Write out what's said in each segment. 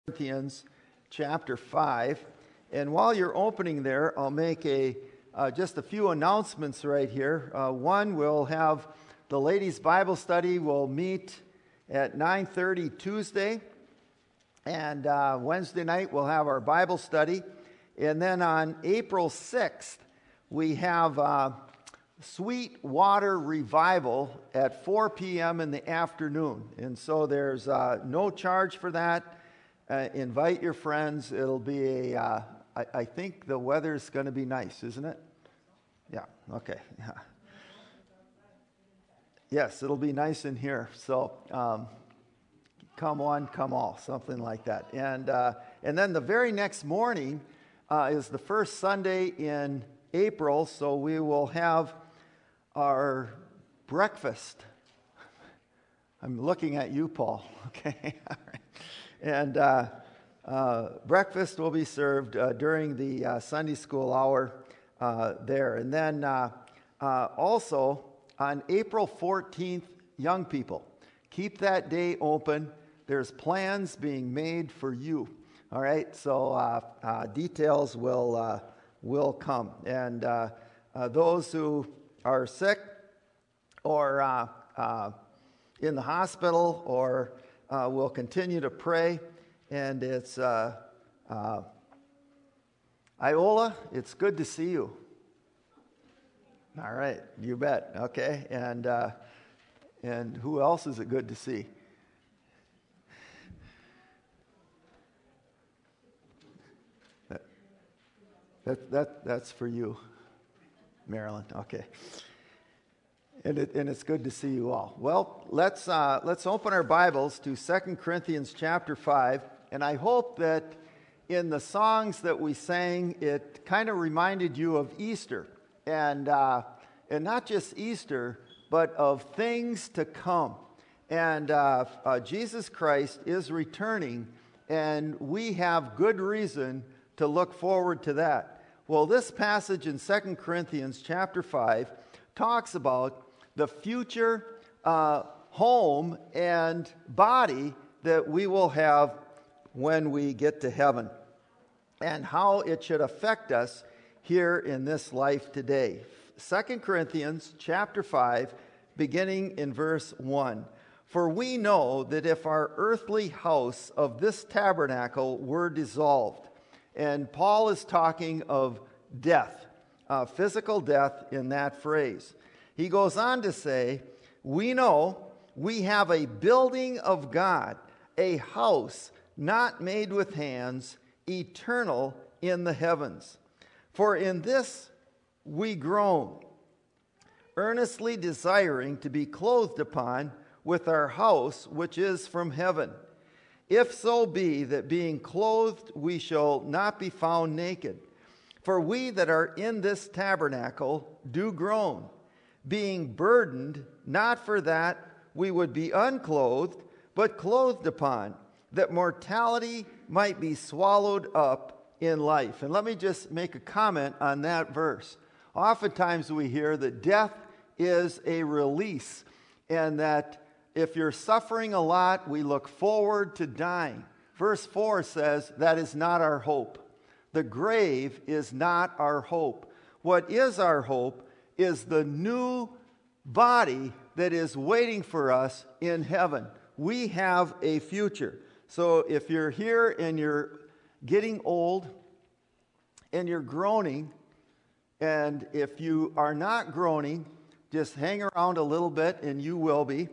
Corinthians chapter 5. And while you're opening there, I'll make just a few announcements right here. One, we'll have the ladies' Bible study. We'll meet at 9:30 Tuesday. And Wednesday night, we'll have our Bible study. And then on April 6th, we have Sweet Water Revival at 4 p.m. in the afternoon. And so there's no charge for that. Invite your friends. It'll be I think the weather's going to be nice, isn't it? Yeah, okay. Yeah. Yes, it'll be nice in here. So come one, come all, something like that. And then the very next morning is the first Sunday in April, so we will have our breakfast. I'm looking at you, Paul. Okay, all right. And breakfast will be served during the Sunday school hour there. And then also on April 14th, young people, keep that day open. There's plans being made for you. All right, so details will come. And those who are sick or in the hospital or we'll continue to pray, and it's Iola, it's good to see you. All right, you bet. Okay, and who else is it good to see? That's for you, Marilyn. Okay. And it's good to see you all. Well, let's open our Bibles to 2 Corinthians chapter 5. And I hope that in the songs that we sang, it kind of reminded you of Easter. And not just Easter, but of things to come. And Jesus Christ is returning, and we have good reason to look forward to that. Well, this passage in 2 Corinthians chapter 5 talks about the future home and body that we will have when we get to heaven, and how it should affect us here in this life today. 2 Corinthians chapter 5, beginning in verse 1. For we know that if our earthly house of this tabernacle were dissolved, and Paul is talking of death, physical death in that phrase. He goes on to say, we know we have a building of God, a house not made with hands, eternal in the heavens. For in this we groan, earnestly desiring to be clothed upon with our house which is from heaven. If so be that being clothed we shall not be found naked. For we that are in this tabernacle do groan, being burdened, not for that we would be unclothed, but clothed upon, that mortality might be swallowed up in life. And let me just make a comment on that verse. Oftentimes we hear that death is a release, and that if you're suffering a lot, we look forward to dying. Verse 4 says that is not our hope. The grave is not our hope. What is our hope is the new body that is waiting for us in heaven. We have a future. So if you're here and you're getting old and you're groaning, and if you are not groaning, just hang around a little bit and you will be.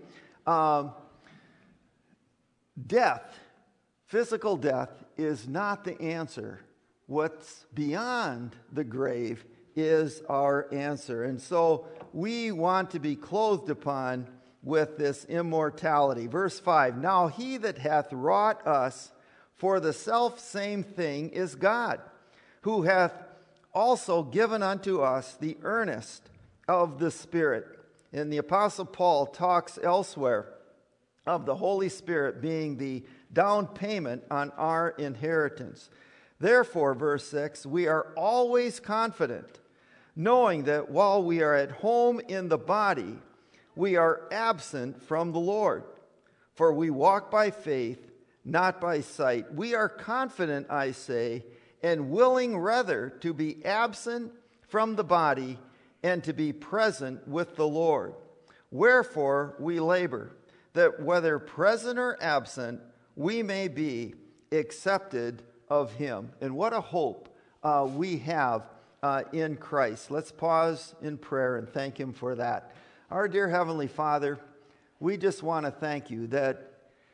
Death, physical death, is not the answer. What's beyond the grave is our answer. And so we want to be clothed upon with this immortality. Verse 5, now he that hath wrought us for the selfsame thing is God, who hath also given unto us the earnest of the Spirit. And the Apostle Paul talks elsewhere of the Holy Spirit being the down payment on our inheritance. Therefore, verse 6, we are always confident, knowing that while we are at home in the body, we are absent from the Lord. For we walk by faith, not by sight. We are confident, I say, and willing rather to be absent from the body and to be present with the Lord. Wherefore we labor, that whether present or absent, we may be accepted of him. And what a hope we have in Christ. Let's pause in prayer and thank him for that. Our dear Heavenly Father, we just want to thank you that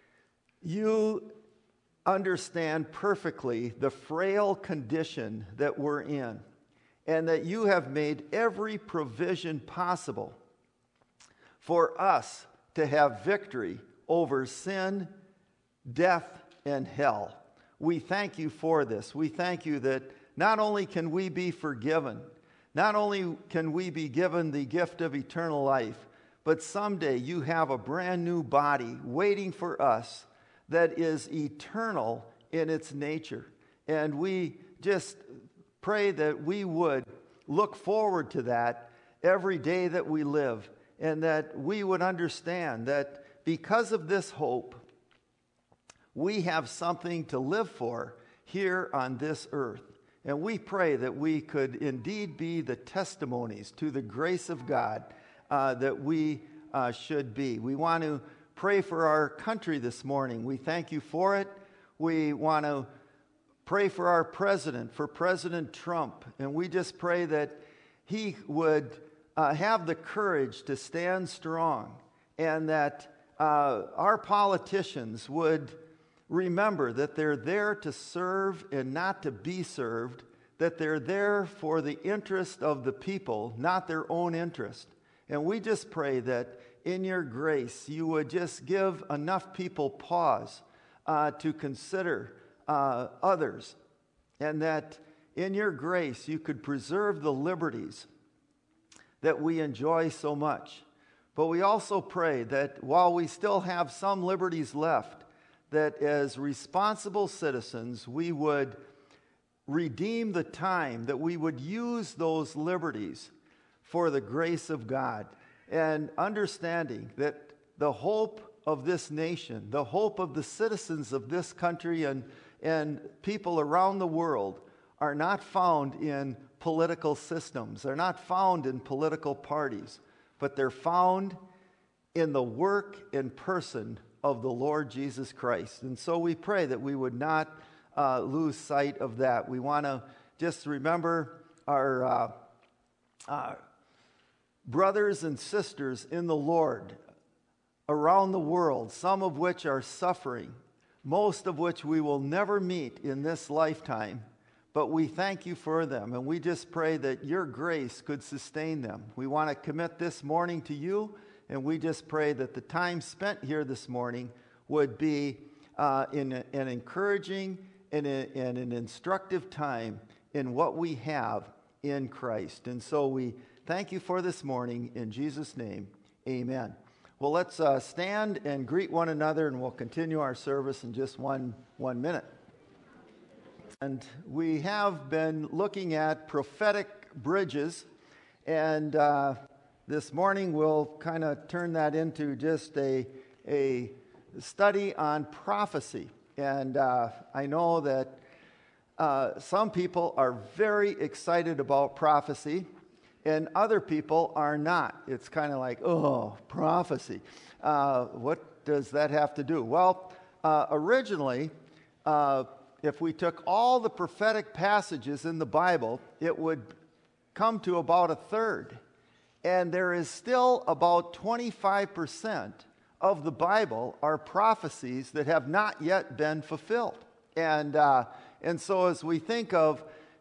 you understand perfectly the frail condition that we're in, and that you have made every provision possible for us to have victory over sin, death, and hell. We thank you for this. We thank you that not only can we be forgiven, not only can we be given the gift of eternal life, but someday you have a brand new body waiting for us that is eternal in its nature. And we just pray that we would look forward to that every day that we live, and that we would understand that because of this hope, we have something to live for here on this earth. And we pray that we could indeed be the testimonies to the grace of God that we should be. We want to pray for our country this morning. We thank you for it. We want to pray for our president, for President Trump. And we just pray that he would have the courage to stand strong, and that our politicians would remember that they're there to serve and not to be served, that they're there for the interest of the people, not their own interest. And we just pray that in your grace, you would just give enough people pause to consider others, and that in your grace, you could preserve the liberties that we enjoy so much. But we also pray that while we still have some liberties left, that as responsible citizens, we would redeem the time, that we would use those liberties for the grace of God, and understanding that the hope of this nation, the hope of the citizens of this country and people around the world are not found in political systems. They're not found in political parties, but they're found in the work and person of the Lord Jesus Christ. And so we pray that we would not lose sight of that. We want to just remember our brothers and sisters in the Lord around the world, some of which are suffering, most of which we will never meet in this lifetime. But we thank you for them, and we just pray that your grace could sustain them. We want to commit this morning to you, and we just pray that the time spent here this morning would be in an encouraging and an instructive time in what we have in Christ. And so we thank you for this morning. In Jesus' name, amen. Well, let's stand and greet one another, and we'll continue our service in just one minute. And we have been looking at prophetic bridges, and this morning we'll kind of turn that into just a study on prophecy. And I know that some people are very excited about prophecy, and other people are not. It's kind of like, oh, prophecy. What does that have to do? Well, originally, if we took all the prophetic passages in the Bible, it would come to about a third. And there is still about 25% of the Bible are prophecies that have not yet been fulfilled. And so as we think of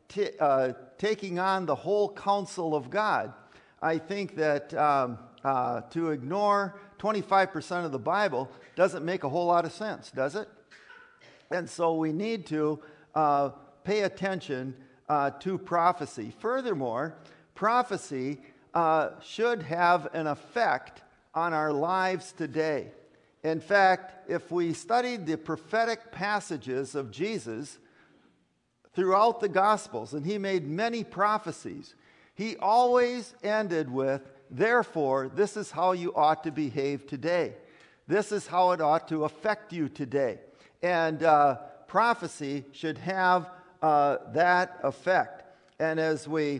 taking on the whole counsel of God, I think that to ignore 25% of the Bible doesn't make a whole lot of sense, does it? And so we need to pay attention to prophecy. Furthermore, prophecy should have an effect on our lives today. In fact, if we studied the prophetic passages of Jesus throughout the Gospels, and he made many prophecies, he always ended with, therefore, this is how you ought to behave today. This is how it ought to affect you today. And prophecy should have that effect. And as we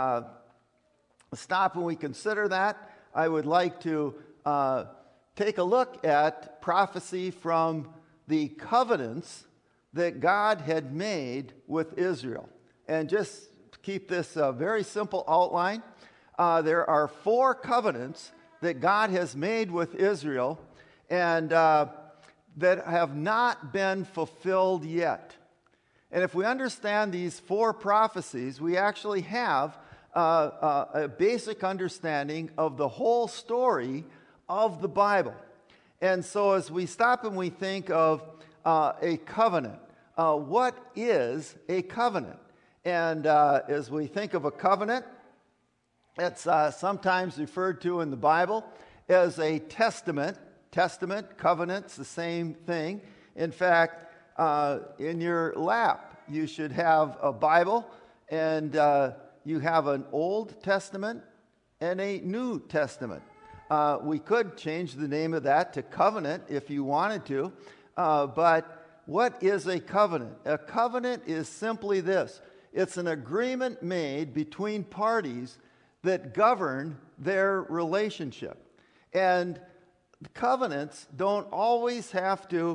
stop and we consider that, I would like to take a look at prophecy from the covenants that God had made with Israel. And just keep this a very simple outline. There are 4 covenants that God has made with Israel and that have not been fulfilled yet. And if we understand these 4 prophecies, we actually have a basic understanding of the whole story of the Bible. And so as we stop and we think of a covenant, what is a covenant? And as we think of a covenant, it's sometimes referred to in the Bible as a testament. Testament, covenant's the same thing. In fact, in your lap, you should have a Bible, and you have an Old Testament and a New Testament. We could change the name of that to covenant if you wanted to, but what is a covenant? A covenant is simply this. It's an agreement made between parties that govern their relationship. And covenants don't always have to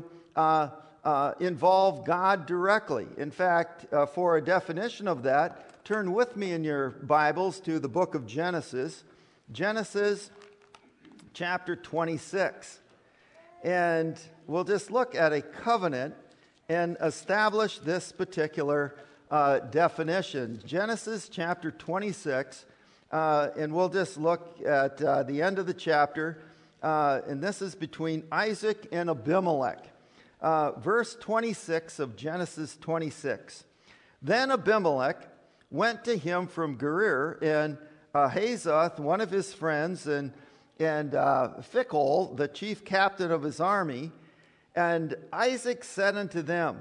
involve God directly. In fact, for a definition of that, turn with me in your Bibles to the book of Genesis. Genesis chapter 26. And we'll just look at a covenant and establish this particular definition. Genesis chapter 26, and we'll just look at the end of the chapter, and this is between Isaac and Abimelech. Verse 26 of Genesis 26. Then Abimelech went to him from Gerar, and Hazoth, one of his friends, and Phicol, the chief captain of his army. And Isaac said unto them,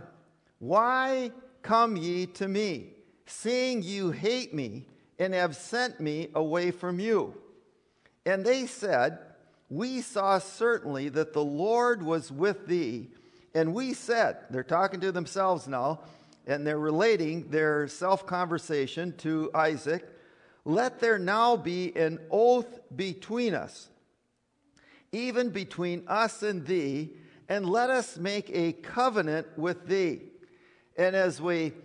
Why come ye to me, seeing you hate me, and have sent me away from you? And they said, We saw certainly that the Lord was with thee. And we said, they're talking to themselves now, and they're relating their self-conversation to Isaac, Let there now be an oath between us, even between us and thee, and let us make a covenant with thee. And as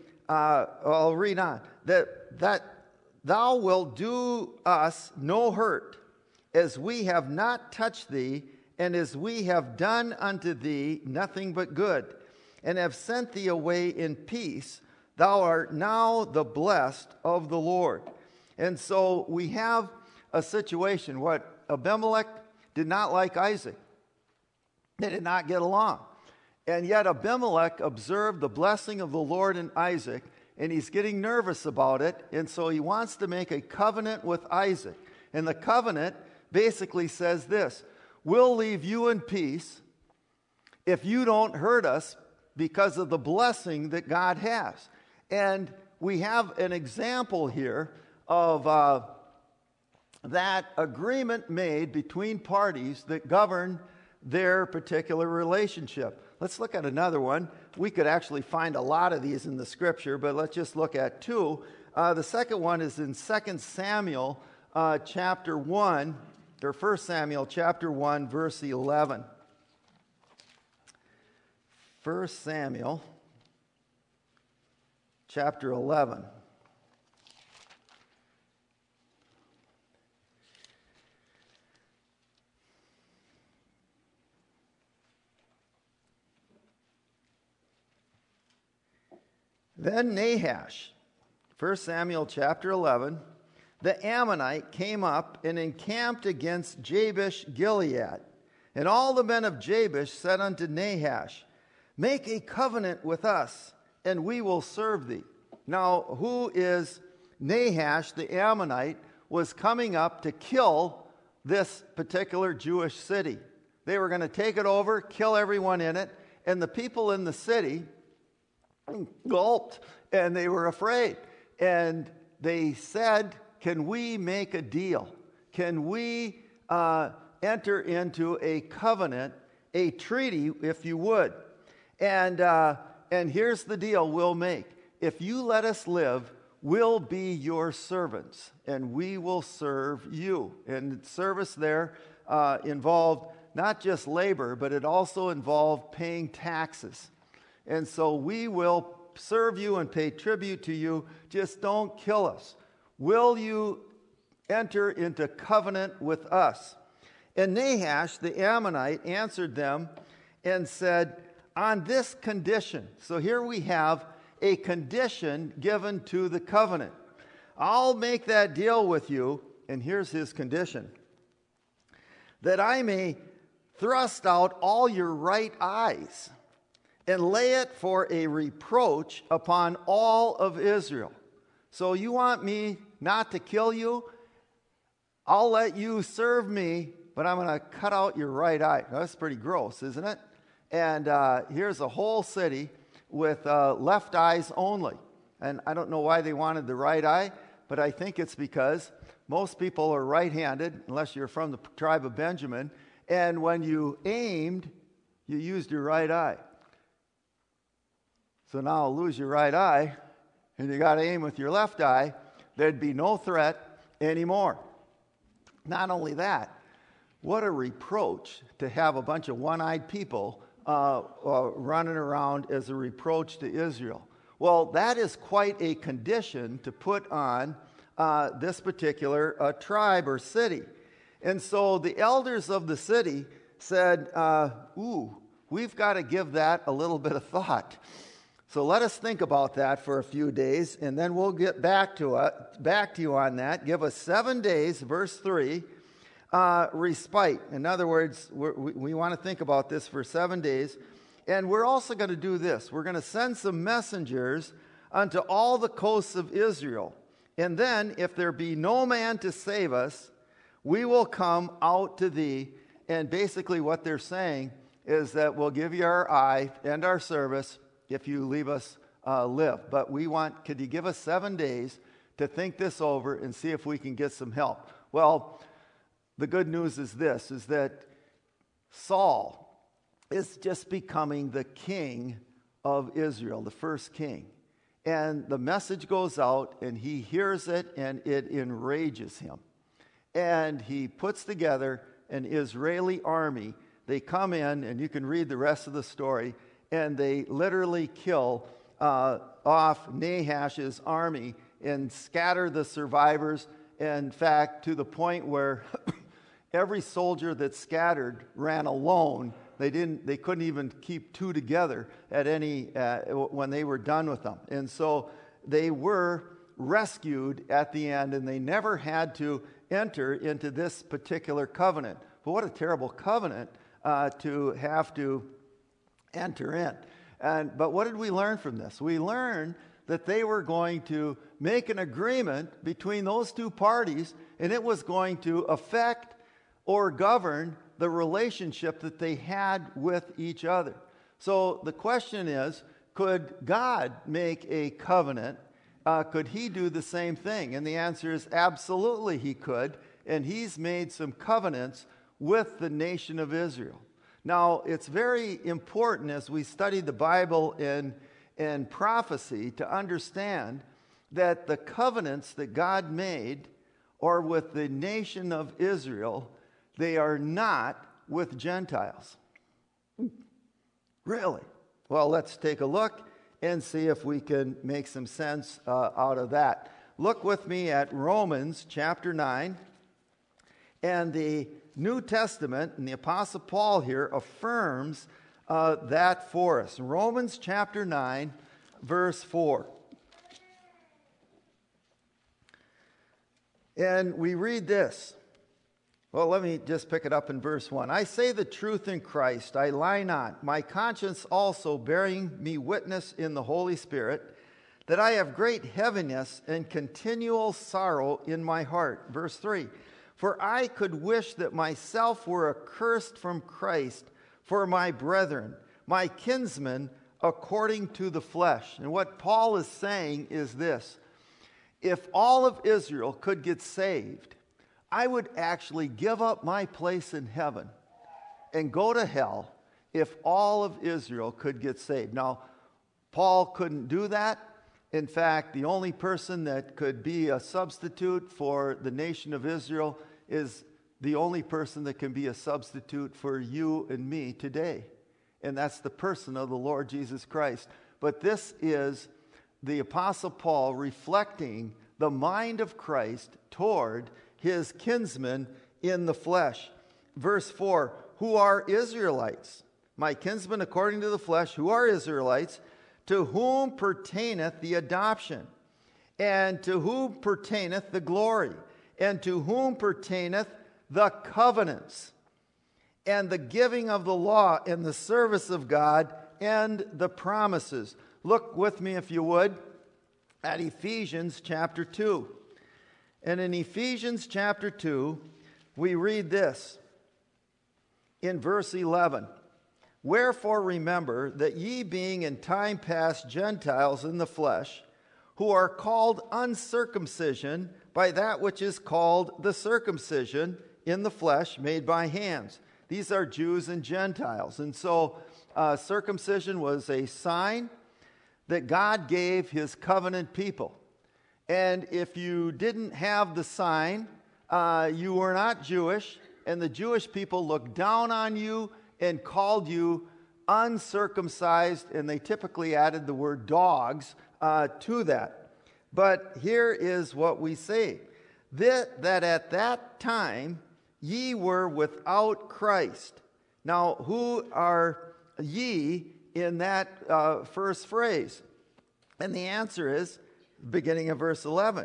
I'll read on, that thou wilt do us no hurt, as we have not touched thee, and as we have done unto thee nothing but good, and have sent thee away in peace, thou art now the blessed of the Lord. And so we have a situation. What Abimelech did not like Isaac. They did not get along. And yet Abimelech observed the blessing of the Lord in Isaac, and he's getting nervous about it, and so he wants to make a covenant with Isaac. And the covenant basically says this: we'll leave you in peace if you don't hurt us because of the blessing that God has. And we have an example here of that agreement made between parties that govern their particular relationship. Let's look at another one. We could actually find a lot of these in the scripture, but let's just look at two. The second one is in 2 Samuel chapter 1, or 1 Samuel chapter 1, verse 11. 1 Samuel chapter 11. Then Nahash, 1 Samuel chapter 11, the Ammonite came up and encamped against Jabesh Gilead. And all the men of Jabesh said unto Nahash, Make a covenant with us, and we will serve thee. Now, who is Nahash the Ammonite? Was coming up to kill this particular Jewish city. They were going to take it over, kill everyone in it, and the people in the city gulped, and they were afraid. And they said, Can we make a deal? Can we enter into a covenant, a treaty, if you would? And here's the deal we'll make. If you let us live, we'll be your servants, and we will serve you. And service there involved not just labor, but it also involved paying taxes. And so we will serve you and pay tribute to you. Just don't kill us. Will you enter into covenant with us? And Nahash the Ammonite answered them and said, on this condition. So here we have a condition given to the covenant. I'll make that deal with you, and here's his condition: that I may thrust out all your right eyes and lay it for a reproach upon all of Israel. So you want me not to kill you? I'll let you serve me, but I'm going to cut out your right eye. Now, that's pretty gross, isn't it? And here's a whole city with left eyes only. And I don't know why they wanted the right eye, but I think it's because most people are right-handed, unless you're from the tribe of Benjamin. And when you aimed, you used your right eye. So now I'll lose your right eye, and you got to aim with your left eye. There'd be no threat anymore. Not only that, what a reproach to have a bunch of one-eyed people running around as a reproach to Israel. Well, that is quite a condition to put on this particular tribe or city. And so the elders of the city said, we've got to give that a little bit of thought. So let us think about that for a few days, and then we'll get back to you on that. Give us 7 days, verse 3, respite. In other words, we want to think about this for 7 days. And we're also going to do this. We're going to send some messengers unto all the coasts of Israel. And then, if there be no man to save us, we will come out to thee. And basically what they're saying is that we'll give you our eye and our service if you leave us live. But could you give us 7 days to think this over and see if we can get some help? Well, the good news is this, is that Saul is just becoming the king of Israel, the first king. And the message goes out, and he hears it, and it enrages him. And he puts together an Israeli army. They come in, and you can read the rest of the story, and they literally kill off Nahash's army and scatter the survivors. In fact, to the point where every soldier that scattered ran alone. They couldn't even keep two together at when they were done with them. And so they were rescued at the end, and they never had to enter into this particular covenant. But what a terrible covenant to have to enter in. But what did we learn from this? We learned that they were going to make an agreement between those two parties, and it was going to affect or govern the relationship that they had with each other. So the question is, could God make a covenant? Could he do the same thing? And the answer is absolutely he could. And he's made some covenants with the nation of Israel. Now, it's very important as we study the Bible and prophecy to understand that the covenants that God made are with the nation of Israel. They are not with Gentiles. Really? Well, let's take a look and see if we can make some sense out of that. Look with me at Romans chapter 9. And the New Testament, and the Apostle Paul here affirms that for us. Romans chapter 9, verse 4. And we read this. Well, let me just pick it up in verse 1. I say the truth in Christ, I lie not, my conscience also bearing me witness in the Holy Spirit, that I have great heaviness and continual sorrow in my heart. Verse 3. For I could wish that myself were accursed from Christ for my brethren, my kinsmen, according to the flesh. And what Paul is saying is this. If all of Israel could get saved, I would actually give up my place in heaven and go to hell if all of Israel could get saved. Now, Paul couldn't do that. In fact, the only person that could be a substitute for the nation of Israel is the only person that can be a substitute for you and me today. And that's the person of the Lord Jesus Christ. But this is the Apostle Paul reflecting the mind of Christ toward his kinsmen in the flesh. Verse 4, who are Israelites? My kinsmen according to the flesh, who are Israelites, to whom pertaineth the adoption, and to whom pertaineth the glory, and to whom pertaineth the covenants, and the giving of the law, and the service of God, and the promises. Look with me, if you would, at Ephesians chapter 2. And in Ephesians chapter 2, we read this in verse 11. Wherefore remember that ye being in time past Gentiles in the flesh, who are called uncircumcision by that which is called the circumcision in the flesh made by hands. These are Jews and Gentiles. And so circumcision was a sign that God gave his covenant people. And if you didn't have the sign, you were not Jewish, and the Jewish people looked down on you and called you uncircumcised, and they typically added the word dogs to that. But here is what we say, that at that time ye were without Christ. Now, who are ye in that first phrase? And the answer is, beginning of verse 11,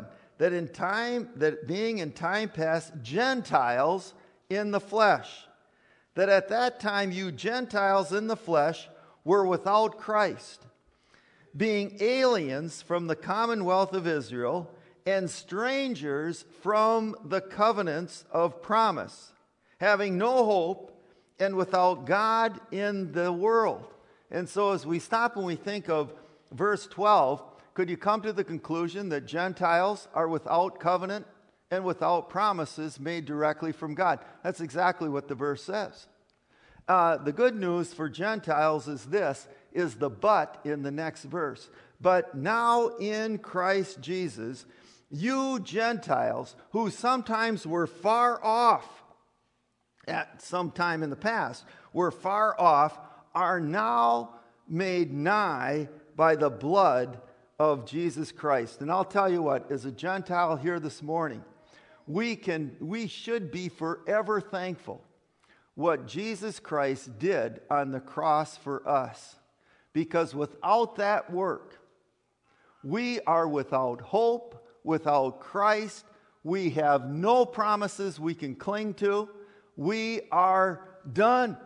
that being in time past Gentiles in the flesh, that at that time you Gentiles in the flesh were without Christ, being aliens from the commonwealth of Israel and strangers from the covenants of promise, having no hope and without God in the world. And so as we stop and we think of verse 12, could you come to the conclusion that Gentiles are without covenant and without promises made directly from God? That's exactly what the verse says. The good news for Gentiles is this, is the but in the next verse. But now in Christ Jesus, you Gentiles who sometimes were far off, at some time in the past, were far off, are now made nigh by the blood of Jesus Christ. And I'll tell you what, as a Gentile here this morning, we should be forever thankful what Jesus Christ did on the cross for us. Because without that work, we are without hope, without Christ. We have no promises we can cling to. We are done.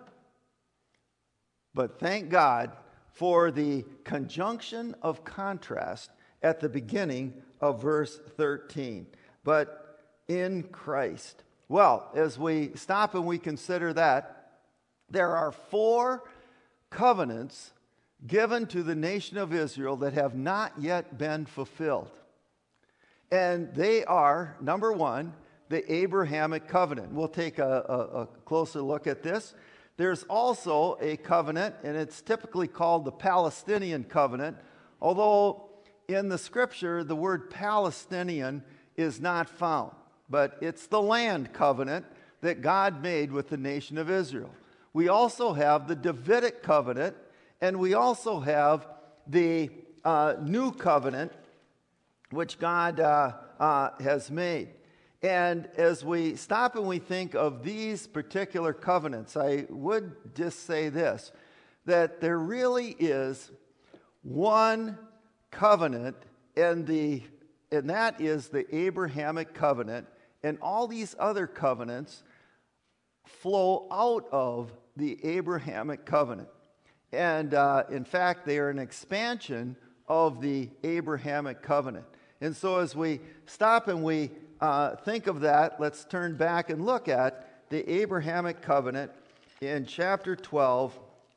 But thank God for the conjunction of contrast at the beginning of verse 13. But in Christ. Well, as we stop and we consider that, there are 4 covenants given to the nation of Israel that have not yet been fulfilled. And they are, number 1, the Abrahamic covenant. We'll take a closer look at this. There's also a covenant, and it's typically called the Palestinian covenant, although in the scripture the word Palestinian is not found. But it's the land covenant that God made with the nation of Israel. We also have the Davidic covenant, and we also have the new covenant, which God has made. And as we stop and we think of these particular covenants, I would just say this, that there really is one covenant, and that is the Abrahamic covenant, and all these other covenants flow out of the Abrahamic covenant. And in fact, they are an expansion of the Abrahamic covenant. And so as we stop and we think of that, let's turn back and look at the Abrahamic covenant in chapter 12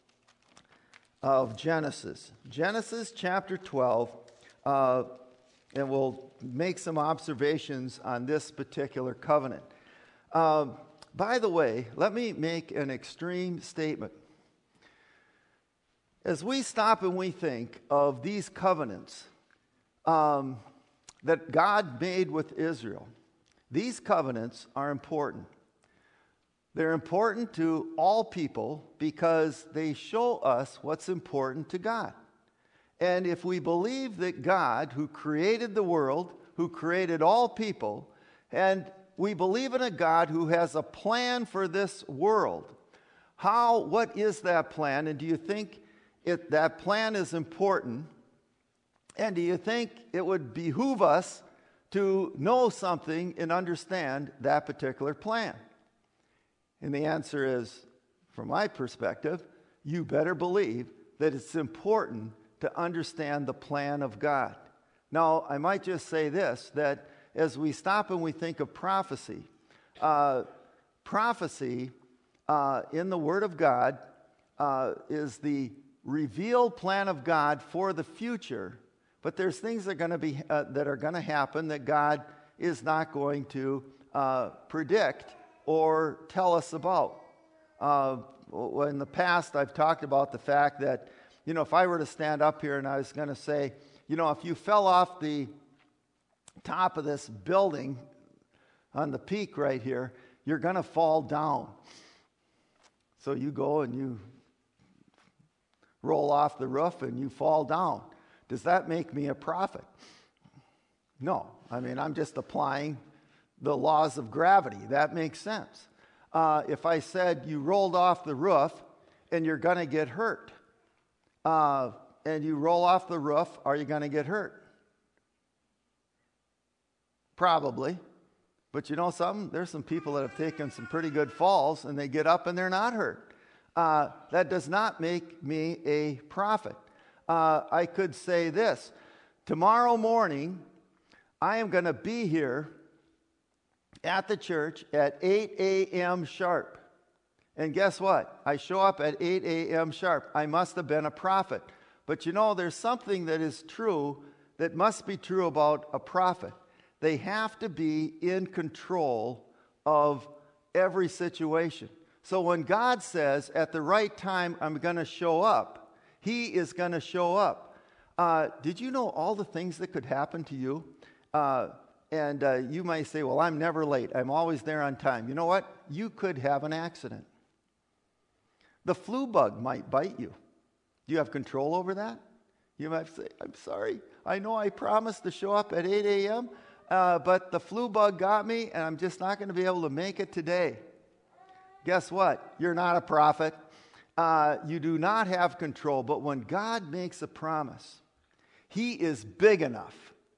of Genesis. Genesis chapter 12, and we'll make some observations on this particular covenant. By the way, let me make an extreme statement. As we stop and we think of these covenants that God made with Israel, these covenants are important. They're important to all people because they show us what's important to God. And if we believe that God, who created the world, who created all people, and we believe in a God who has a plan for this world, what is that plan? And do you think that plan is important? And do you think it would behoove us to know something and understand that particular plan? And the answer is, from my perspective, you better believe that it's important to understand the plan of God. Now, I might just say this, that as we stop and we think of prophecy, prophecy in the Word of God is the revealed plan of God for the future, but there's things that are going to happen that God is not going to predict or tell us about. In the past, I've talked about the fact that, if I were to stand up here and I was going to say, if you fell off the top of this building on the peak right here, you're going to fall down. So you go and you roll off the roof and you fall down. Does that make me a prophet? No. I'm just applying the laws of gravity. That makes sense. If I said you rolled off the roof and you're going to get hurt, and you roll off the roof, are you going to get hurt? Probably. But you know something? There's some people that have taken some pretty good falls and they get up and they're not hurt. That does not make me a prophet. I could say this. Tomorrow morning, I am going to be here at the church at 8 a.m. sharp. And guess what? I show up at 8 a.m. sharp. I must have been a prophet. But there's something that is true that must be true about a prophet. They have to be in control of every situation. So when God says, at the right time, I'm going to show up, He is going to show up. Did you know all the things that could happen to you? And you might say, well, I'm never late. I'm always there on time. You know what? You could have an accident. The flu bug might bite you. Do you have control over that? You might say, I'm sorry. I know I promised to show up at 8 a.m., but the flu bug got me, and I'm just not going to be able to make it today. Guess what? You're not a prophet. You do not have control. But when God makes a promise, He is big enough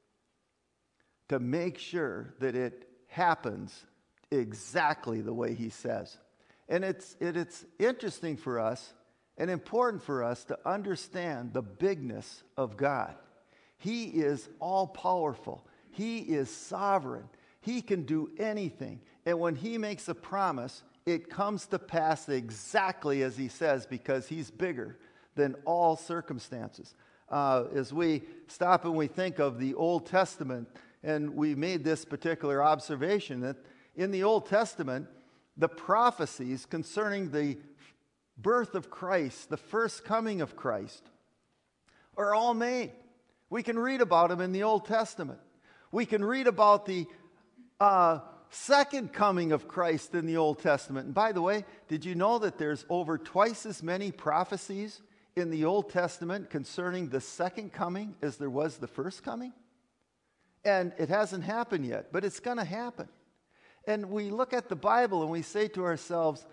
to make sure that it happens exactly the way He says. And it's interesting for us and important for us to understand the bigness of God. He is all-powerful. He is sovereign. He can do anything. And when He makes a promise, it comes to pass exactly as He says, because He's bigger than all circumstances. As we stop and we think of the Old Testament, and we made this particular observation, that in the Old Testament, the prophecies concerning the birth of Christ, the first coming of Christ, are all made. We can read about them in the Old Testament. We can read about the second coming of Christ in the Old Testament. And by the way, did you know that there's over twice as many prophecies in the Old Testament concerning the second coming as there was the first coming? And it hasn't happened yet, but it's going to happen. And we look at the Bible and we say to ourselves,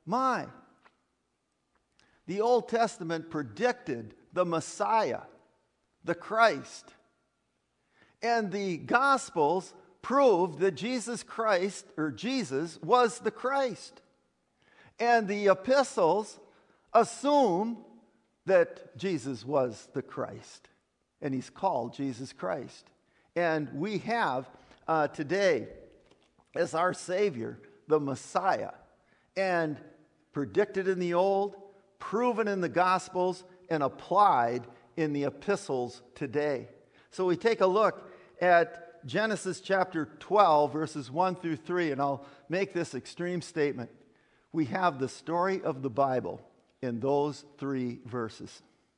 the Old Testament predicted the Messiah, the Christ. And the Gospels proved that Jesus Christ, or Jesus, was the Christ. And the epistles assume that Jesus was the Christ. And He's called Jesus Christ. And we have today as our Savior, the Messiah, and predicted in the Old, proven in the Gospels, and applied in the epistles today. So we take a look at Genesis chapter 12, verses 1 through 3, and I'll make this extreme statement. We have the story of the Bible in those 3 verses.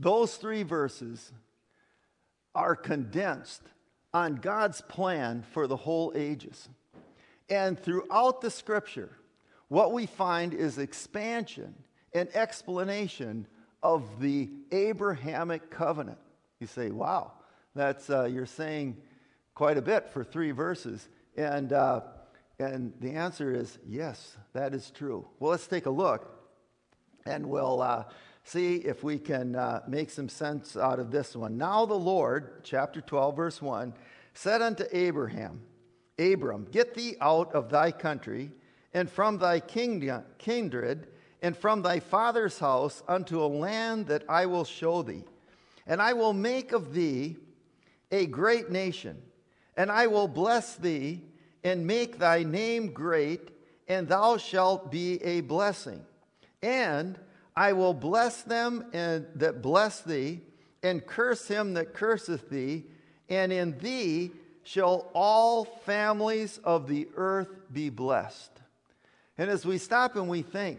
those 3 verses are condensed on God's plan for the whole ages. And throughout the Scripture, what we find is expansion and explanation of the Abrahamic covenant. You say, wow, that's you're saying quite a bit for 3 verses. And the answer is yes, that is true. Well, let's take a look, and we'll see if we can make some sense out of this one. Now the Lord, chapter 12, verse 1, said unto Abram, get thee out of thy country, and from thy kindred, and from thy father's house, unto a land that I will show thee. And I will make of thee a great nation, and I will bless thee, and make thy name great, and thou shalt be a blessing. And I will bless them that bless thee, and curse him that curseth thee, and in thee shall all families of the earth be blessed. And as we stop and we think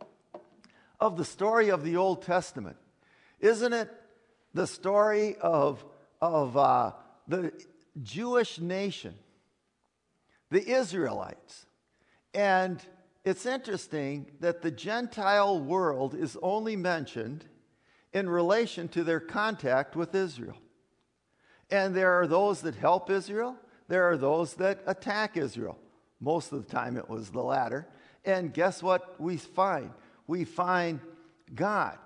of the story of the Old Testament, isn't it the story of the Jewish nation, the Israelites? And it's interesting that the Gentile world is only mentioned in relation to their contact with Israel. And there are those that help Israel. There are those that attack Israel. Most of the time it was the latter. And guess what we find? We find God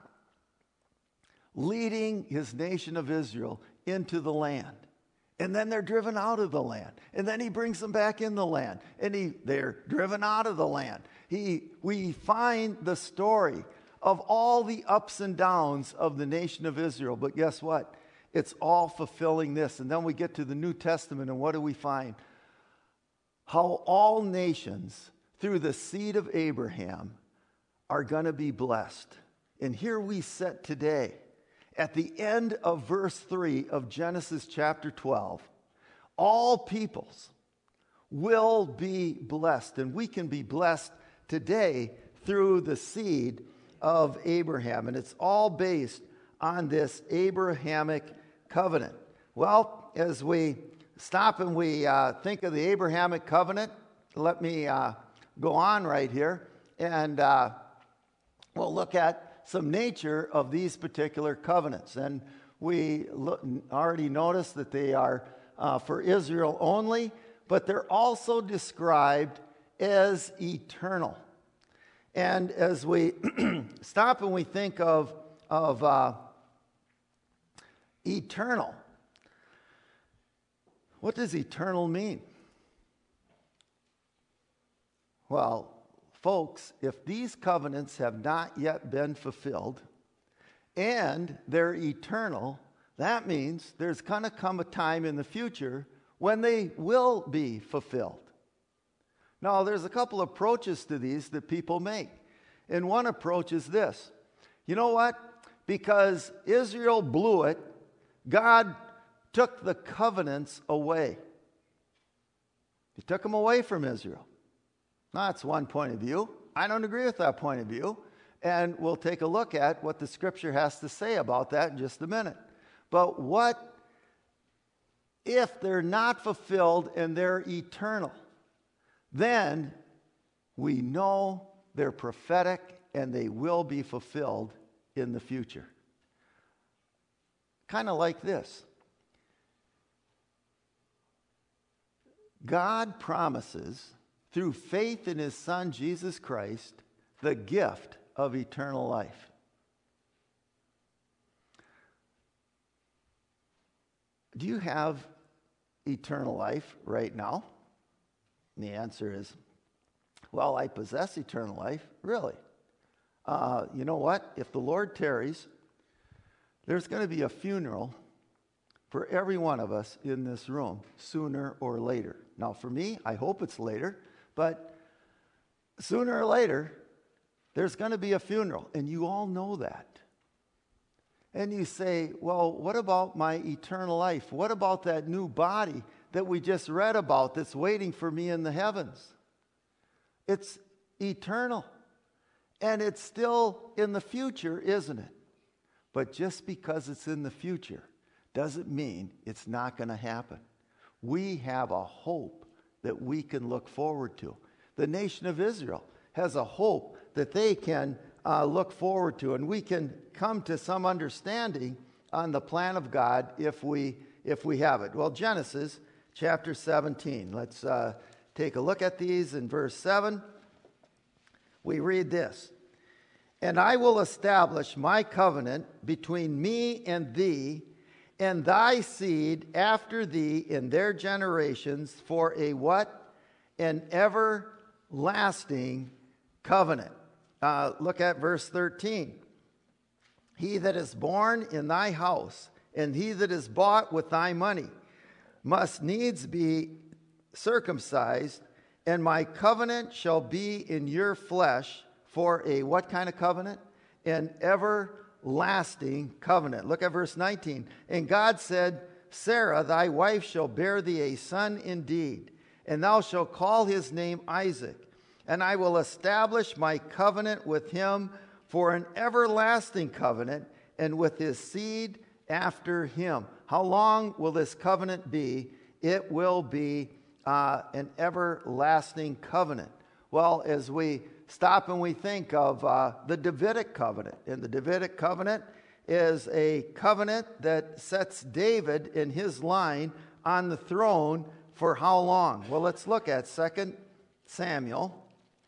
leading his nation of Israel into the land. And then they're driven out of the land. And then he brings them back in the land. And they're driven out of the land. We find the story of all the ups and downs of the nation of Israel. But guess what? It's all fulfilling this. And then we get to the New Testament, and what do we find? How all nations, through the seed of Abraham, are going to be blessed. And here we sit today at the end of verse 3 of Genesis chapter 12. All peoples will be blessed, and we can be blessed today through the seed of Abraham. And it's all based on this Abrahamic covenant. Well, as we stop and we think of the Abrahamic covenant, let me go on right here, and we'll look at some nature of these particular covenants. And we already noticed that they are for Israel only, but they're also described as eternal. And as we stop and we think of eternal, what does eternal mean? Well, folks, if these covenants have not yet been fulfilled and they're eternal, that means there's going to come a time in the future when they will be fulfilled. Now, there's a couple approaches to these that people make. And one approach is this. You know what? Because Israel blew it, God took the covenants away. He took them away from Israel. Now, that's one point of view. I don't agree with that point of view. And we'll take a look at what the Scripture has to say about that in just a minute. But what if they're not fulfilled and they're eternal? Then we know they're prophetic and they will be fulfilled in the future. Kind of like this. God promises, through faith in his Son, Jesus Christ, the gift of eternal life. Do you have eternal life right now? And the answer is, well, I possess eternal life. Really? You know what? If the Lord tarries, there's going to be a funeral for every one of us in this room, sooner or later. Now, for me, I hope it's later, but sooner or later, there's going to be a funeral, and you all know that. And you say, well, what about my eternal life? What about that new body that we just read about that's waiting for me in the heavens? It's eternal. And it's still in the future, isn't it? But just because it's in the future doesn't mean it's not going to happen. We have a hope that we can look forward to. The nation of Israel has a hope that they can look forward to, and we can come to some understanding on the plan of God if we have it. Well, Genesis chapter 17. Let's take a look at these. In verse 7, we read this: "And I will establish my covenant between me and thee, and thy seed after thee in their generations for a" what? "An everlasting covenant." Look at verse 13. "He that is born in thy house, and he that is bought with thy money, must needs be circumcised, and my covenant shall be in your flesh for a" what kind of covenant? "An everlasting covenant." Look at verse 19. "And God said, Sarah, thy wife, shall bear thee a son indeed, and thou shalt call his name Isaac. And I will establish my covenant with him for an everlasting covenant, and with his seed after him." How long will this covenant be? It will be an everlasting covenant. Well, as we stop and we think of the Davidic covenant, and the Davidic covenant is a covenant that sets David and his line on the throne for how long? Well, let's look at 2 Samuel.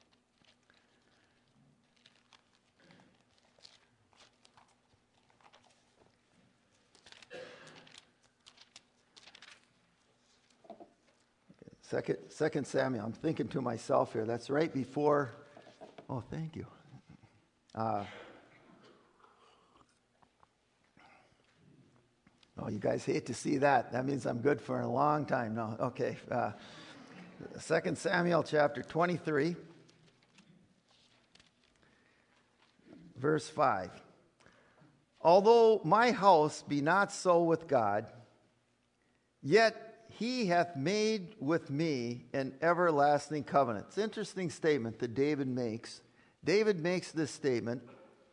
Second Samuel. I'm thinking to myself here. That's right before. Oh, thank you. Oh, you guys hate to see that. That means I'm good for a long time now. Okay. 2 Samuel chapter 23, verse 5. "Although my house be not so with God, yet he hath made with me an everlasting covenant." It's an interesting statement that David makes. David makes this statement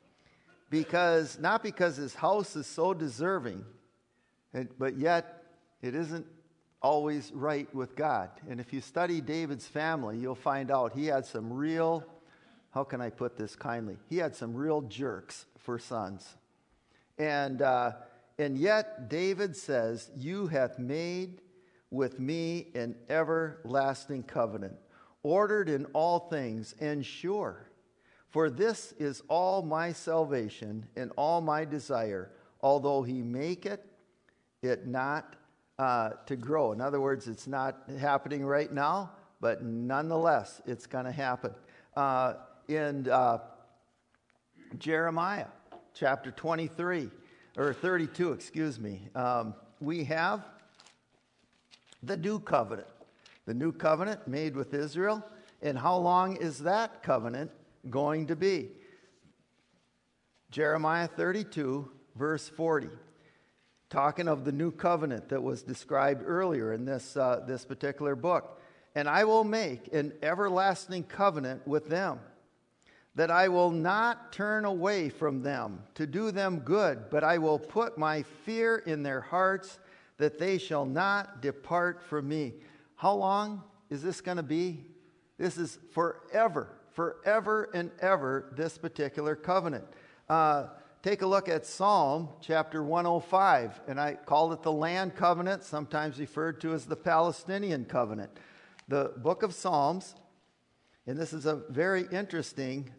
not because his house is so deserving, but yet it isn't always right with God. And if you study David's family, you'll find out he had some real, how can I put this kindly? He had some real jerks for sons. And yet David says, "You hath made with me an everlasting covenant, ordered in all things and sure. For this is all my salvation and all my desire, although he make it not to grow." In other words, it's not happening right now, but nonetheless, it's going to happen. In Jeremiah chapter 32, we have the new covenant. The new covenant made with Israel. And how long is that covenant going to be? Jeremiah 32, verse 40. Talking of the new covenant that was described earlier in this particular book. "And I will make an everlasting covenant with them, that I will not turn away from them to do them good, but I will put my fear in their hearts, that they shall not depart from me." How long is this going to be? This is forever and ever, this particular covenant. Take a look at Psalm chapter 105, and I called it the land covenant, sometimes referred to as the Palestinian covenant. The book of Psalms, and this is a very interesting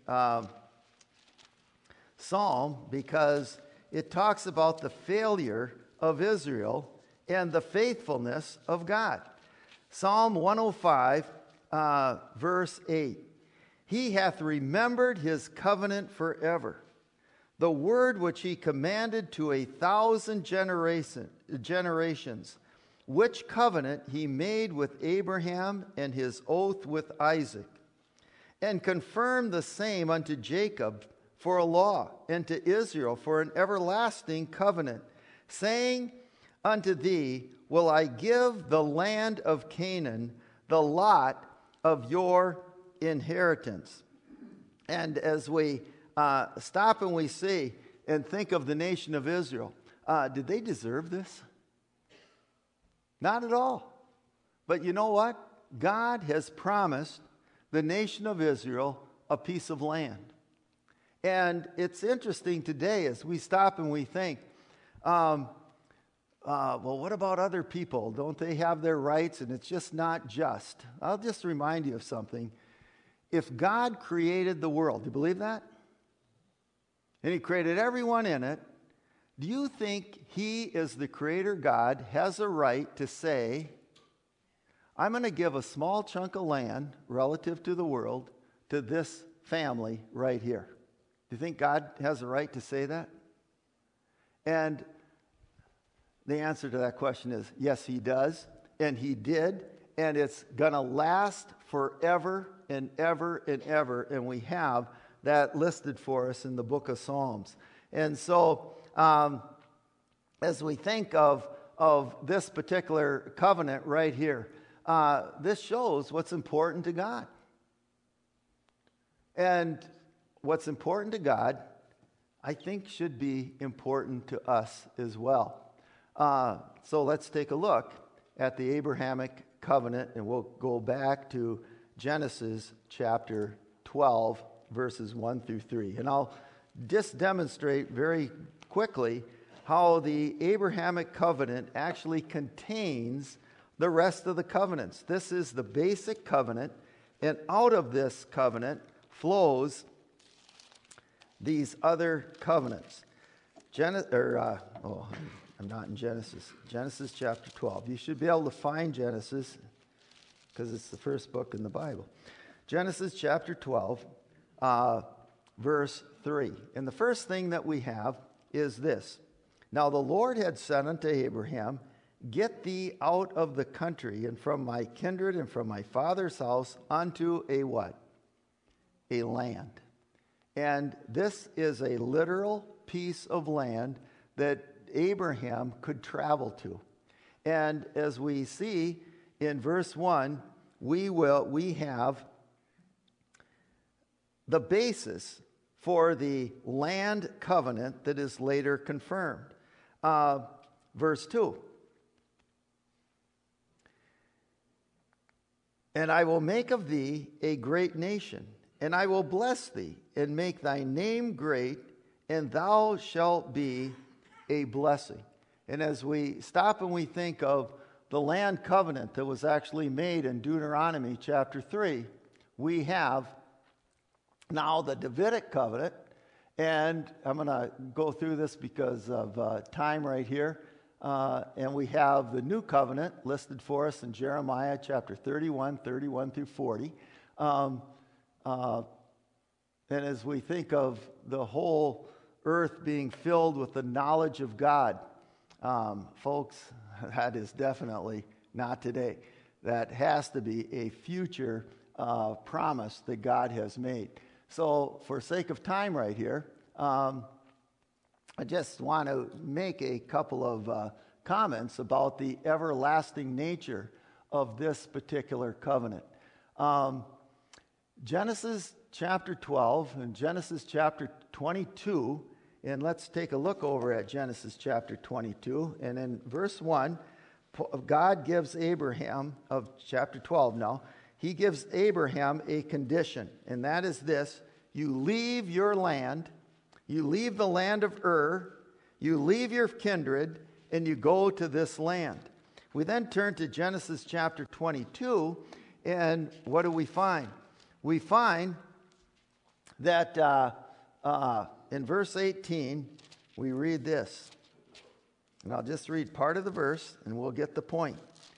psalm because it talks about the failure of Israel and the faithfulness of God. Psalm 105, verse 8. "He hath remembered his covenant forever, the word which he commanded to 1,000 generations, which covenant he made with Abraham and his oath with Isaac, and confirmed the same unto Jacob for a law, and to Israel for an everlasting covenant, saying, Unto thee will I give the land of Canaan, the lot of your inheritance." And as we stop and we see, and think of the nation of Israel. Did they deserve this? Not at all. But you know what? God has promised the nation of Israel a piece of land. And it's interesting today as we stop and we think, well, what about other people? Don't they have their rights? And it's just not just. I'll just remind you of something. If God created the world, do you believe that? And He created everyone in it. Do you think He, as the Creator God, has a right to say, I'm going to give a small chunk of land relative to the world to this family right here? Do you think God has a right to say that? And the answer to that question is yes, He does, and He did, and it's going to last forever and ever and ever, and we have that listed for us in the book of Psalms. And so as we think of this particular covenant right here, this shows what's important to God. And what's important to God, I think, should be important to us as well. So let's take a look at the Abrahamic covenant, and we'll go back to Genesis chapter 12, verses 1 through 3. And I'll just demonstrate very quickly how the Abrahamic covenant actually contains the rest of the covenants. This is the basic covenant, and out of this covenant flows these other covenants. I'm not in Genesis. Genesis chapter 12. You should be able to find Genesis because it's the first book in the Bible. Genesis chapter 12, verse 3. And the first thing that we have is this. Now the Lord had said unto Abraham, get thee out of the country and from my kindred and from my father's house unto a what? A land. And this is a literal piece of land that Abraham could travel to. And as we see in verse 1, we have the basis for the land covenant that is later confirmed. Verse 2. And I will make of thee a great nation, and I will bless thee, and make thy name great, and thou shalt be a blessing. And as we stop and we think of the land covenant that was actually made in Deuteronomy chapter 3, we have now the Davidic covenant. And I'm going to go through this because of time right here. And we have the new covenant listed for us in Jeremiah chapter 31 through 40. And as we think of the whole earth being filled with the knowledge of God, folks, that is definitely not today. That has to be a future promise that God has made. So for sake of time right here, I just want to make a couple of comments about the everlasting nature of this particular covenant. Genesis chapter 12 and Genesis chapter 22, and let's take a look over at Genesis chapter 22. And in verse 1, God gives Abraham, of chapter 12 now, He gives Abraham a condition, and that is this: you leave your land, you leave the land of Ur, you leave your kindred, and you go to this land. We then turn to Genesis chapter 22, and what do we find? We find that in verse 18, we read this. And I'll just read part of the verse, and we'll get the point.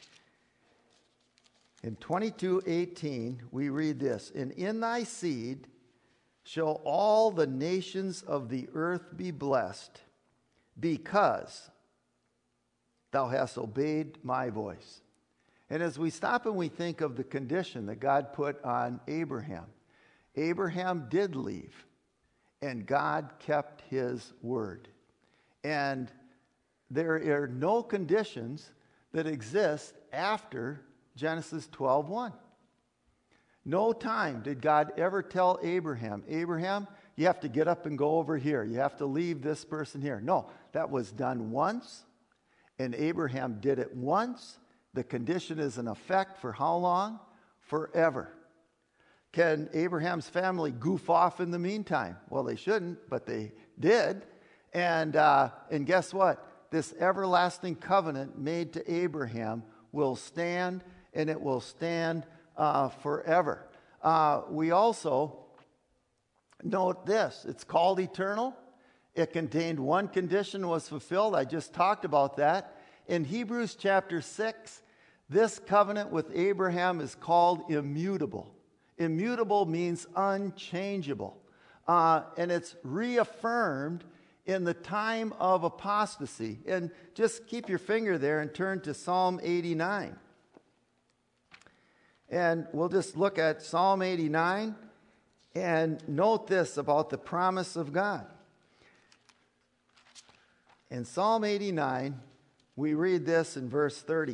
In 22:18, we read this: and in thy seed shall all the nations of the earth be blessed, because thou hast obeyed my voice. And as we stop and we think of the condition that God put on Abraham, Abraham did leave, and God kept his word. And there are no conditions that exist after Genesis 12:1. No time did God ever tell Abraham, Abraham, you have to get up and go over here. You have to leave this person here. No, that was done once, and Abraham did it once. The condition is in effect for how long? Forever. Can Abraham's family goof off in the meantime? Well, they shouldn't, but they did. And guess what? This everlasting covenant made to Abraham will stand, and it will stand forever. We also note this. It's called eternal. It contained one condition was fulfilled. I just talked about that. In Hebrews chapter 6, this covenant with Abraham is called immutable. Immutable means unchangeable. And it's reaffirmed in the time of apostasy. And just keep your finger there and turn to Psalm 89. And we'll just look at Psalm 89 and note this about the promise of God. In Psalm 89, we read this in verse 30.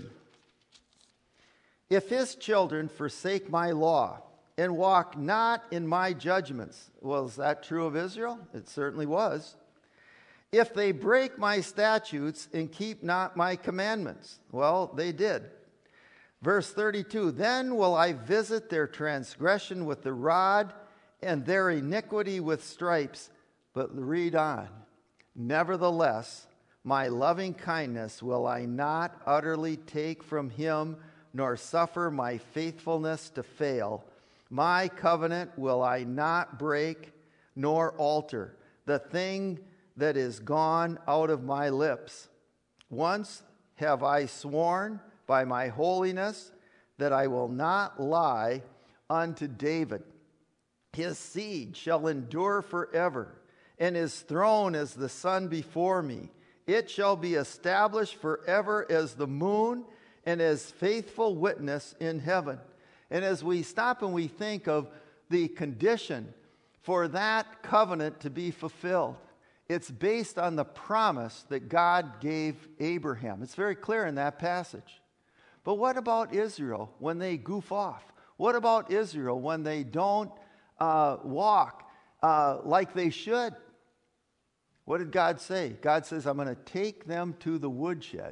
If his children forsake my law and walk not in my judgments. Well, is that true of Israel? It certainly was. If they break my statutes and keep not my commandments. Well, they did. Verse 32, then will I visit their transgression with the rod and their iniquity with stripes. But read on. Nevertheless, my loving kindness will I not utterly take from him, nor suffer my faithfulness to fail. My covenant will I not break, nor alter, the thing that is gone out of my lips. Once have I sworn by my holiness that I will not lie unto David. His seed shall endure forever, and his throne as the sun before me. It shall be established forever as the moon, and as faithful witness in heaven. And as we stop and we think of the condition for that covenant to be fulfilled, it's based on the promise that God gave Abraham. It's very clear in that passage. But what about Israel when they goof off? What about Israel when they don't walk like they should? What did God say? God says, I'm going to take them to the woodshed,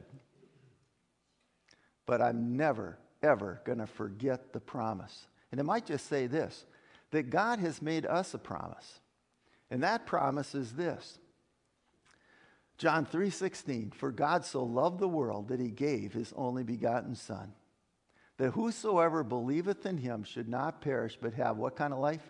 but I'm never, ever going to forget the promise. And it might just say this, that God has made us a promise. And that promise is this. John 3:16, for God so loved the world that he gave his only begotten Son, that whosoever believeth in him should not perish, but have what kind of life?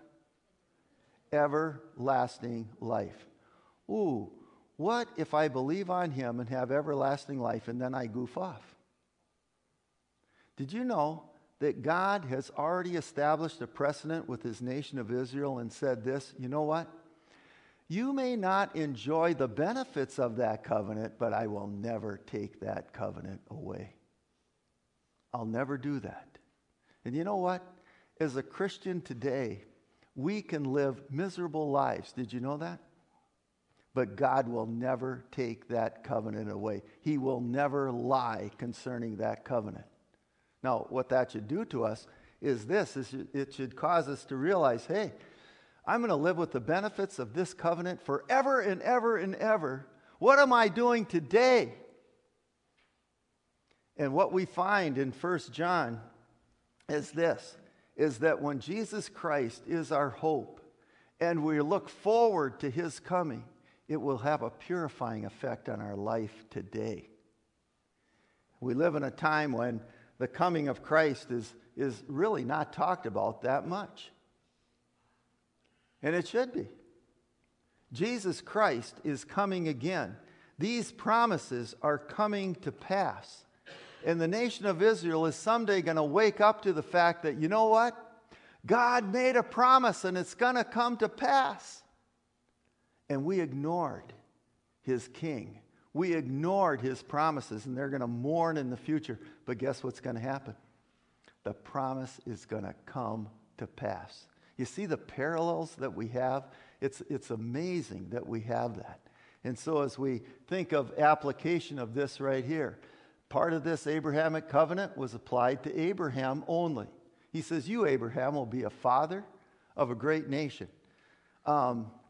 Everlasting life. Ooh, what if I believe on him and have everlasting life and then I goof off? Did you know that God has already established a precedent with his nation of Israel and said this, you know what? You may not enjoy the benefits of that covenant, but I will never take that covenant away. I'll never do that. And you know what? As a Christian today, we can live miserable lives. Did you know that? But God will never take that covenant away. He will never lie concerning that covenant. Now, what that should do to us is this. It should cause us to realize, hey, I'm going to live with the benefits of this covenant forever and ever and ever. What am I doing today? And what we find in 1 John is this, is that when Jesus Christ is our hope and we look forward to his coming, it will have a purifying effect on our life today. We live in a time when the coming of Christ is really not talked about that much. And it should be. Jesus Christ is coming again. These promises are coming to pass. And the nation of Israel is someday going to wake up to the fact that, you know what? God made a promise and it's going to come to pass. And we ignored his king. We ignored his promises, and they're going to mourn in the future. But guess what's going to happen? The promise is going to come to pass. You see the parallels that we have? It's amazing that we have that. And so as we think of application of this right here, part of this Abrahamic covenant was applied to Abraham only. He says, you, Abraham, will be a father of a great nation.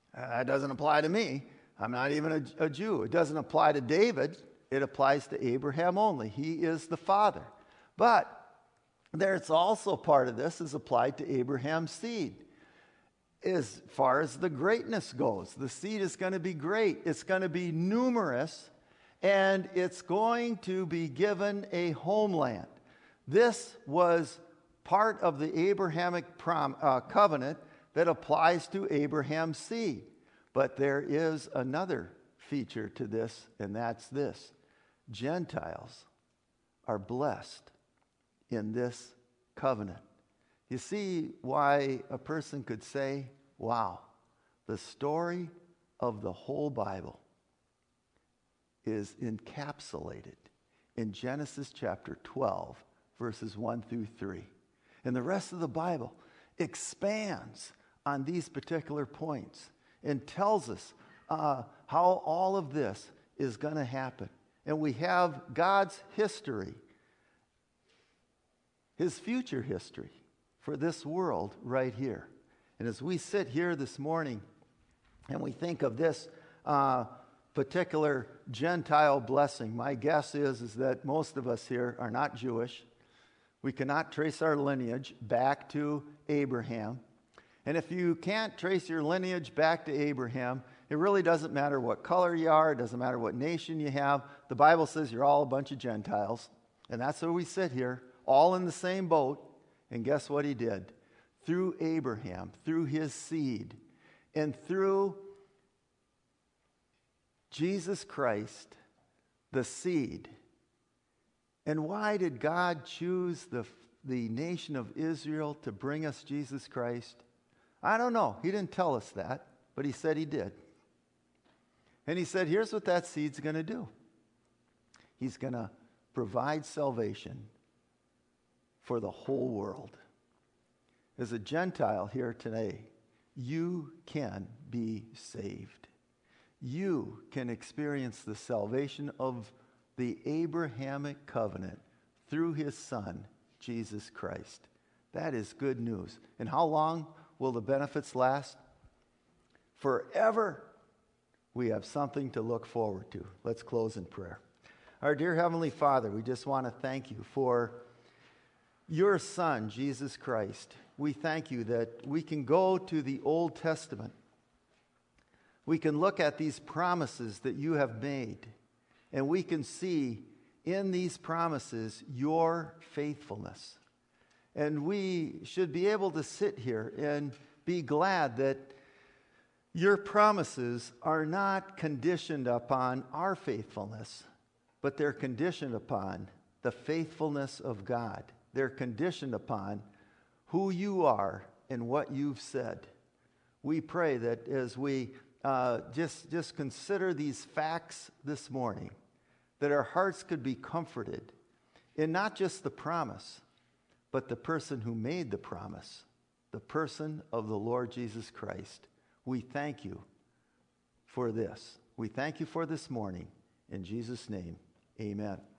That doesn't apply to me. I'm not even a Jew. It doesn't apply to David. It applies to Abraham only. He is the father. But there's also part of this is applied to Abraham's seed. As far as the greatness goes, the seed is going to be great. It's going to be numerous, and it's going to be given a homeland. This was part of the Abrahamic covenant that applies to Abraham's seed. But there is another feature to this, and that's this. Gentiles are blessed in this covenant. You see why a person could say, wow, the story of the whole Bible is encapsulated in Genesis chapter 12, verses 1 through 3. And the rest of the Bible expands on these particular points and tells us how all of this is going to happen. And we have God's history, his future history for this world right here. And as we sit here this morning and we think of this particular Gentile blessing, my guess is that most of us here are not Jewish. We cannot trace our lineage back to Abraham. And if you can't trace your lineage back to Abraham, it really doesn't matter what color you are. It doesn't matter what nation you have. The Bible says you're all a bunch of Gentiles. And that's where we sit here, all in the same boat. And guess what he did? Through Abraham, through his seed, and through Jesus Christ, the seed. And why did God choose the nation of Israel to bring us Jesus Christ? I don't know. He didn't tell us that, but he said he did. And he said, here's what that seed's going to do. He's going to provide salvation for the whole world. As a Gentile here today, you can be saved. You can experience the salvation of the Abrahamic covenant through his son, Jesus Christ. That is good news. And how long will the benefits last? Forever. We have something to look forward to. Let's close in prayer. Our dear Heavenly Father, we just want to thank you for your Son, Jesus Christ. We thank you that we can go to the Old Testament. We can look at these promises that you have made, and we can see in these promises your faithfulness. And we should be able to sit here and be glad that your promises are not conditioned upon our faithfulness, but they're conditioned upon the faithfulness of God. They're conditioned upon who you are and what you've said. We pray that as we just consider these facts this morning, that our hearts could be comforted in not just the promise, but the person who made the promise, the person of the Lord Jesus Christ. We thank you for this. We thank you for this morning. In Jesus' name, amen.